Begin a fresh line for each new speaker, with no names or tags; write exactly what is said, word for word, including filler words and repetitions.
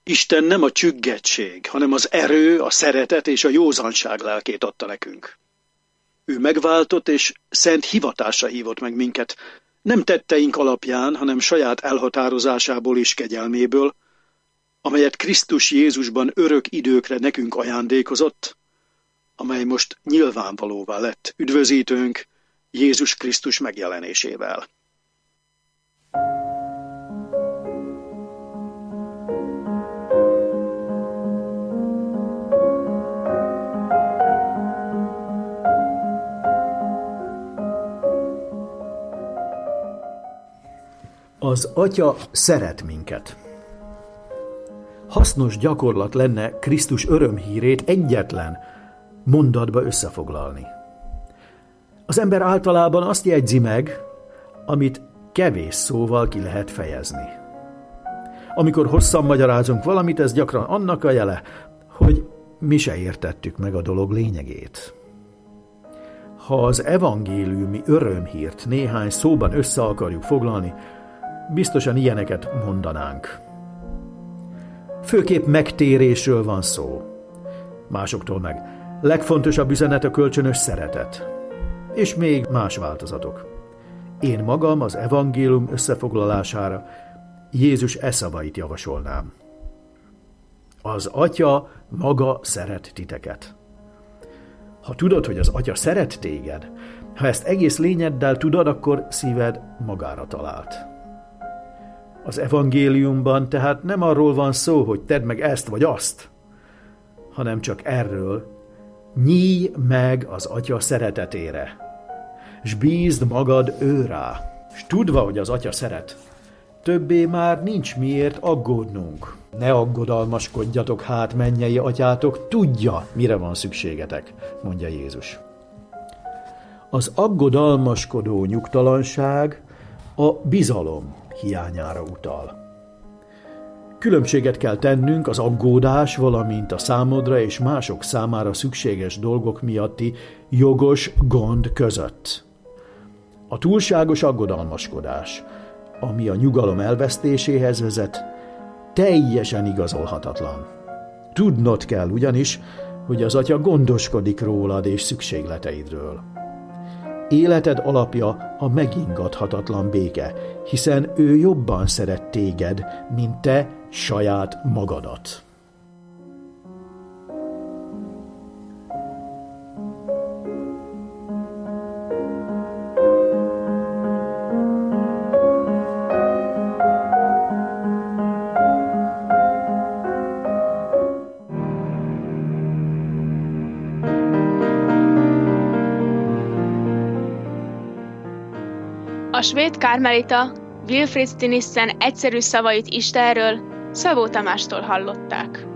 Isten nem a csüggettség, hanem az erő, a szeretet és a józanság lelkét adta nekünk. Ő megváltott és szent hivatásra hívott meg minket, nem tetteink alapján, hanem saját elhatározásából és kegyelméből, amelyet Krisztus Jézusban örök időkre nekünk ajándékozott, amely most nyilvánvalóvá lett üdvözítőnk Jézus Krisztus megjelenésével.
Az Atya szeret minket. Hasznos gyakorlat lenne Krisztus örömhírét egyetlen mondatba összefoglalni. Az ember általában azt jegyzi meg, amit kevés szóval ki lehet fejezni. Amikor hosszan magyarázunk valamit, ez gyakran annak a jele, hogy mi se értettük meg a dolog lényegét. Ha az evangéliumi örömhírt néhány szóban össze akarjuk foglalni, biztosan ilyeneket mondanánk. Főképp megtérésről van szó. Másoktól meg legfontosabb üzenet a kölcsönös szeretet. És még más változatok. Én magam az evangélium összefoglalására Jézus e szavait javasolnám. Az Atya maga szeret titeket. Ha tudod, hogy az Atya szeret téged, ha ezt egész lényeddel tudod, akkor szíved magára talált. Az evangéliumban tehát nem arról van szó, hogy tedd meg ezt vagy azt, hanem csak erről: nyílj meg az Atya szeretetére, s bízd magad ő rá, s tudva, hogy az Atya szeret, többé már nincs miért aggódnunk. Ne aggodalmaskodjatok hát, mennyei atyátok, tudja, mire van szükségetek, mondja Jézus. Az aggodalmaskodó nyugtalanság a bizalom hiányára utal. Különbséget kell tennünk az aggódás, valamint a számodra és mások számára szükséges dolgok miatti jogos gond között. A túlságos aggodalmaskodás, ami a nyugalom elvesztéséhez vezet, teljesen igazolhatatlan. Tudnod kell ugyanis, hogy az Atya gondoskodik rólad és szükségleteidről. Életed alapja a megingathatatlan béke, hiszen ő jobban szeret téged, mint te saját magadat.
A svéd kármelita Wilfrid Stinissen egyszerű szavait Istenről Szabó Tamástól hallották.